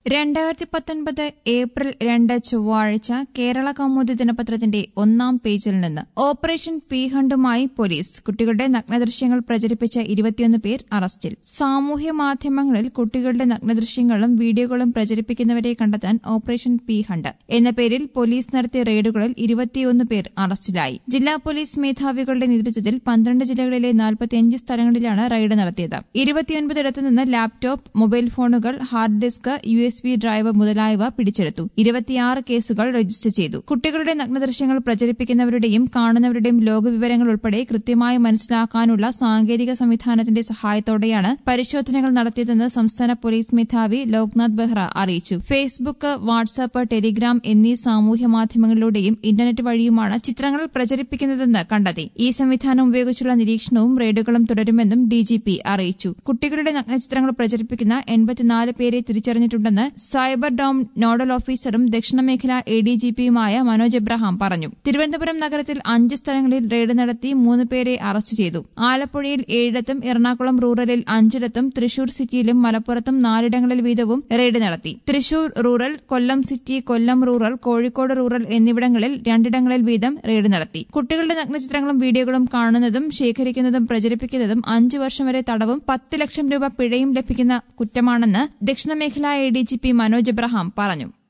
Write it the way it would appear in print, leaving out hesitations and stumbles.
2019 April 2 ചൊവ്വാഴ്ച കേരള കൗമുദി ദിനപത്രത്തിന്റെ ഒന്നാം പേജിൽ നിന്ന് ഓപ്പറേഷൻ പി ഹണ്ടുമായി പോലീസ്. കുട്ടികളുടെ നഗ്നദൃശ്യങ്ങൾ പ്രചരിപ്പിച്ച 21 പേർ അറസ്റ്റിൽ. സാമൂഹ്യ മാധ്യമങ്ങളിൽ കുട്ടികളുടെ നഗ്നദൃശ്യങ്ങളും വീഡിയോകളും പ്രചരിപ്പിക്കുന്നവരെ കണ്ടെത്താൻ ഓപ്പറേഷൻ പി ഹണ്ട് എന്ന പേരിൽ പോലീസ് നടത്തിയ റെയ്ഡുകളിൽ 21 പേർ അറസ്റ്റിലായി. ജില്ലാ പോലീസ് മേധാവികളുടെ നേതൃത്വത്തിൽ 12 ജില്ലകളിലെ 45 സ്ഥലങ്ങളിലാണ് റെയ്ഡ് നടത്തിയത്. 29 ഇടത്തുനിന്ന് ലാപ്ടോപ്പ്, മൊബൈൽ ഫോണുകൾ, ഹാർഡ് ഡിസ്ക്, USB ഡ്രൈവ് മുതലായവ പിടിച്ചെടുത്തു. 26 കേസുകൾ രജിസ്റ്റർ ചെയ്തു. കുട്ടികളുടെ നഗ്നദൃശ്യങ്ങൾ പ്രചരിപ്പിക്കുന്നവരുടെയും കാണുന്നവരുടെയും ലോകവിവരങ്ങൾ ഉൾപ്പെടെ കൃത്യമായി മനസ്സിലാക്കാനുള്ള സാങ്കേതിക സംവിധാനത്തിന്റെ സഹായത്തോടെയാണ് പരിശോധനകൾ നടത്തിയതെന്ന് സംസ്ഥാന പോലീസ് മേധാവി ലോക്നാഥ് ബെഹ്റ അറിയിച്ചു. ഫേസ്ബുക്ക്, വാട്സ്ആപ്പ്, ടെലിഗ്രാം എന്നീ സാമൂഹ്യ മാധ്യമങ്ങളിലൂടെയും ഇന്റർനെറ്റ് വഴിയുമാണ് ചിത്രങ്ങൾ പ്രചരിപ്പിക്കുന്നതെന്ന് കണ്ടെത്തി. ഈ സംവിധാനം ഉപയോഗിച്ചുള്ള നിരീക്ഷണവും റെയ്ഡുകളും തുടരുമെന്നും DGP അറിയിച്ചു. കുട്ടികളുടെ നഗ്നചിത്രങ്ങൾ പ്രചരിപ്പിക്കുന്ന 84 പേരെ തിരിച്ചറിഞ്ഞിട്ടുണ്ടെന്ന് സൈബർ ഡോം നോഡൽ ഓഫീസറും ദക്ഷിണ മേഖല ADGPയുമായ മനോജ് എബ്രഹാം പറഞ്ഞു. തിരുവനന്തപുരം നഗരത്തിൽ 5 സ്ഥലങ്ങളിൽ റെയ്ഡ് നടത്തി 3 പേരെ അറസ്റ്റ് ചെയ്തു. ആലപ്പുഴയിൽ 7 എറണാകുളം റൂറലിൽ 5 തൃശൂർ സിറ്റിയിലും മലപ്പുറത്തും 4 വീതവും റെയ്ഡ് നടത്തി. Thrissur rural, Kollam city, Kollam rural, Kozhikode rural എന്നിവിടങ്ങളിൽ 2 വീതം റെയ്ഡ് നടത്തി. കുട്ടികളുടെ നഗ്നചിത്രങ്ങളും വീഡിയോകളും കാണുന്നതും ശേഖരിക്കുന്നതും പ്രചരിപ്പിക്കുന്നതും 5 വർഷം വരെ തടവും 10 ലക്ഷം രൂപ പിഴയും ലഭിക്കുന്ന കുറ്റമാണെന്ന് ദക്ഷിണ മേഖല ADGP മനോജ് എബ്രഹാം പറഞ്ഞു.